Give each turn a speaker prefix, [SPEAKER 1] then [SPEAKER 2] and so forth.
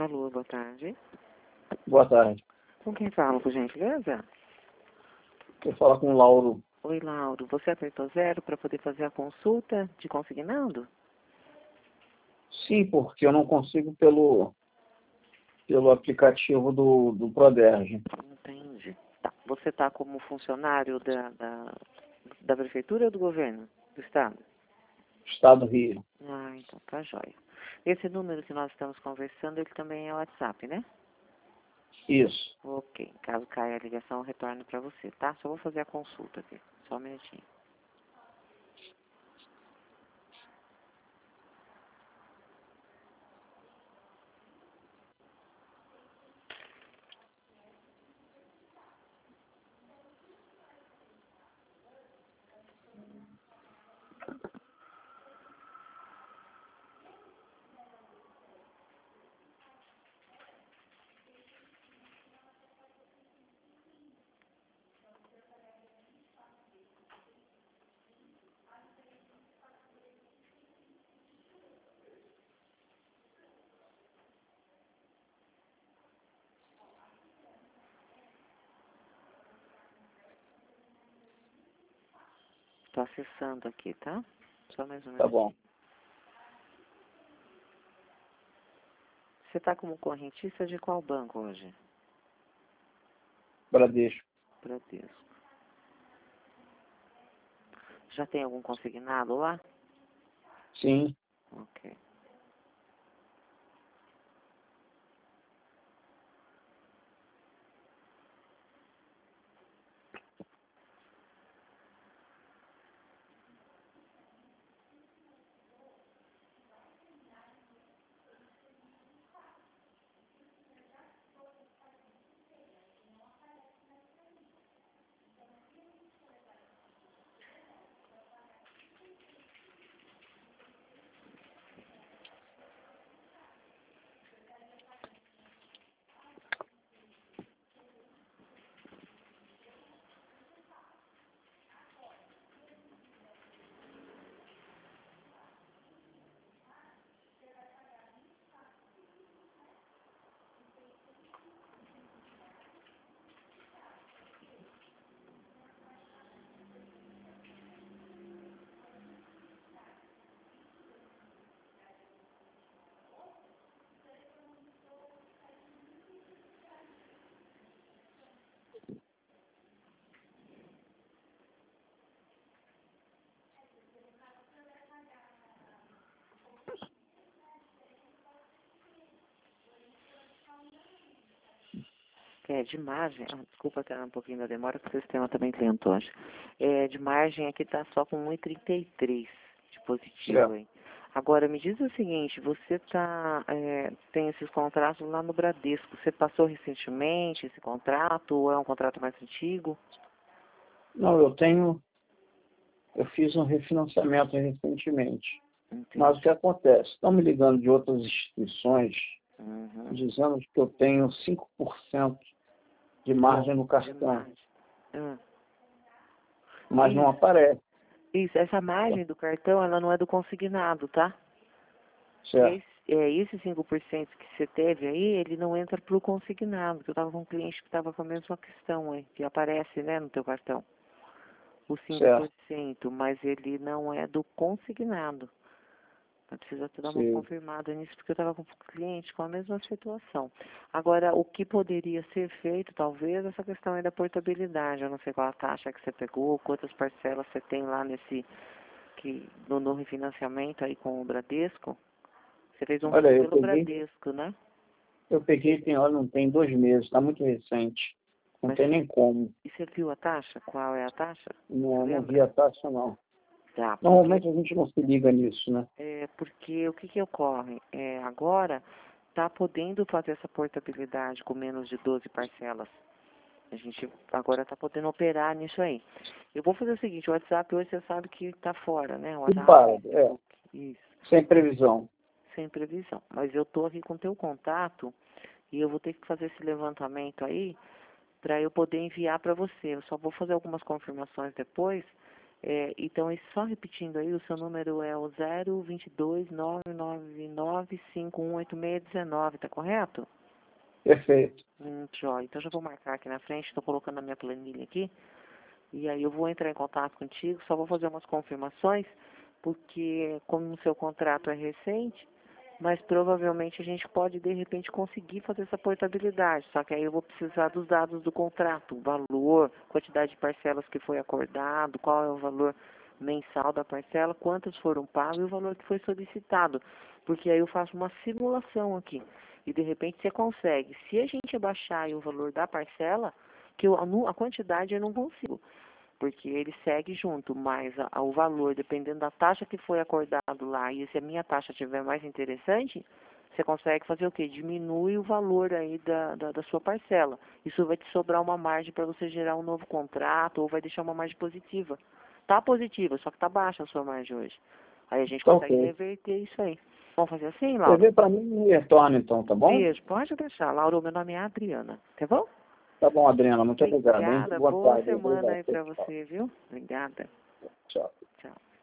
[SPEAKER 1] Alô, boa tarde.
[SPEAKER 2] Boa tarde.
[SPEAKER 1] Com quem falo, por gentileza?
[SPEAKER 2] Eu falo com o Lauro.
[SPEAKER 1] Oi, Lauro. Você apertou 0 para poder fazer a consulta de consignado?
[SPEAKER 2] Sim, porque eu não consigo pelo aplicativo do Proderj.
[SPEAKER 1] Entendi. Tá. Você está como funcionário da prefeitura ou do governo? Do estado?
[SPEAKER 2] Estado do Rio.
[SPEAKER 1] Ah, então tá jóia. Esse número que nós estamos conversando, ele também é WhatsApp, né?
[SPEAKER 2] Isso.
[SPEAKER 1] Ok. Caso caia a ligação, eu retorno para você, tá? Só vou fazer a consulta aqui. Só um minutinho. Estou acessando aqui, tá? Só mais um
[SPEAKER 2] Tá
[SPEAKER 1] minutinho.
[SPEAKER 2] bom.
[SPEAKER 1] Você está como correntista de qual banco hoje?
[SPEAKER 2] Bradesco.
[SPEAKER 1] Bradesco. Já tem algum consignado lá?
[SPEAKER 2] Sim.
[SPEAKER 1] Ok. De margem, desculpa ter um pouquinho da demora, porque o sistema também lento hoje. De margem aqui está só com 1,33 de positivo,
[SPEAKER 2] Certo.
[SPEAKER 1] hein? Agora, me diz o seguinte, você tem esses contratos lá no Bradesco, você passou recentemente esse contrato ou é um contrato mais antigo?
[SPEAKER 2] Não, eu fiz um refinanciamento recentemente. Mas o
[SPEAKER 1] Entendi.
[SPEAKER 2] que acontece? Estão me ligando de outras instituições
[SPEAKER 1] Uhum.
[SPEAKER 2] dizendo que eu tenho 5% de margem no
[SPEAKER 1] De
[SPEAKER 2] cartão,
[SPEAKER 1] margem. Ah.
[SPEAKER 2] mas não
[SPEAKER 1] Isso,
[SPEAKER 2] aparece.
[SPEAKER 1] isso, essa margem do cartão, ela não é do consignado, tá?
[SPEAKER 2] Certo.
[SPEAKER 1] Esse 5% que você teve aí, ele não entra para o consignado, porque eu estava com um cliente que estava com a mesma questão, hein, que aparece, né, no teu cartão, o cinco por
[SPEAKER 2] Certo.
[SPEAKER 1] cento, mas ele não é do consignado. Eu preciso até dar uma
[SPEAKER 2] Sim.
[SPEAKER 1] confirmada nisso, porque eu estava com um cliente com a mesma situação. Agora, o que poderia ser feito, talvez, essa questão aí da portabilidade. Eu não sei qual a taxa que você pegou, quantas parcelas você tem lá no refinanciamento aí com o Bradesco. Você fez um
[SPEAKER 2] Olha,
[SPEAKER 1] pelo Bradesco, né?
[SPEAKER 2] olha, não tem 2 meses, está muito recente. Não
[SPEAKER 1] Mas
[SPEAKER 2] tem nem como.
[SPEAKER 1] e você viu a taxa? Qual é a taxa? Você
[SPEAKER 2] Não vi
[SPEAKER 1] lembra?
[SPEAKER 2] a taxa, não.
[SPEAKER 1] Tá,
[SPEAKER 2] Normalmente a gente não se liga nisso, né?
[SPEAKER 1] porque o que ocorre? Agora está podendo fazer essa portabilidade com menos de 12 parcelas. A gente agora está podendo operar nisso aí. Eu vou fazer o seguinte, o WhatsApp hoje você sabe que está fora, né? O
[SPEAKER 2] Tudo
[SPEAKER 1] WhatsApp,
[SPEAKER 2] parado,
[SPEAKER 1] isso,
[SPEAKER 2] sem previsão.
[SPEAKER 1] sem previsão. Mas eu estou aqui com o teu contato e eu vou ter que fazer esse levantamento aí para eu poder enviar para você. Eu só vou fazer algumas confirmações depois Então, só repetindo aí, o seu número é o 022-999-518619, tá correto?
[SPEAKER 2] Perfeito.
[SPEAKER 1] Joia. Então, já vou marcar aqui na frente, estou colocando a minha planilha aqui. E aí eu vou entrar em contato contigo, só vou fazer umas confirmações, porque como o seu contrato é recente, mas provavelmente a gente pode, de repente, conseguir fazer essa portabilidade. Só que aí eu vou precisar dos dados do contrato, o valor, quantidade de parcelas que foi acordado, qual é o valor mensal da parcela, quantas foram pagas e o valor que foi solicitado. Porque aí eu faço uma simulação aqui. E, de repente, você consegue. Se a gente abaixar aí o valor da parcela, que a quantidade eu não consigo, porque ele segue junto, mas o valor, dependendo da taxa que foi acordado lá, e se a minha taxa estiver mais interessante, você consegue fazer o quê? Diminui o valor aí da sua parcela. Isso vai te sobrar uma margem para você gerar um novo contrato, ou vai deixar uma margem positiva. Tá positiva, só que tá baixa a sua margem hoje. Aí a gente
[SPEAKER 2] Tá
[SPEAKER 1] consegue
[SPEAKER 2] ok.
[SPEAKER 1] reverter isso aí. Vamos fazer assim,
[SPEAKER 2] Você
[SPEAKER 1] Laura?
[SPEAKER 2] vê para mim e retorna então, tá bom?
[SPEAKER 1] Beijo, pode deixar. Laura, meu nome é Adriana, tá bom?
[SPEAKER 2] Tá bom, Adriana, muito obrigado, hein?
[SPEAKER 1] Obrigada,
[SPEAKER 2] Boa
[SPEAKER 1] boa
[SPEAKER 2] tarde.
[SPEAKER 1] semana
[SPEAKER 2] Obrigado.
[SPEAKER 1] aí para você, viu? Obrigada.
[SPEAKER 2] Tchau.
[SPEAKER 1] Tchau.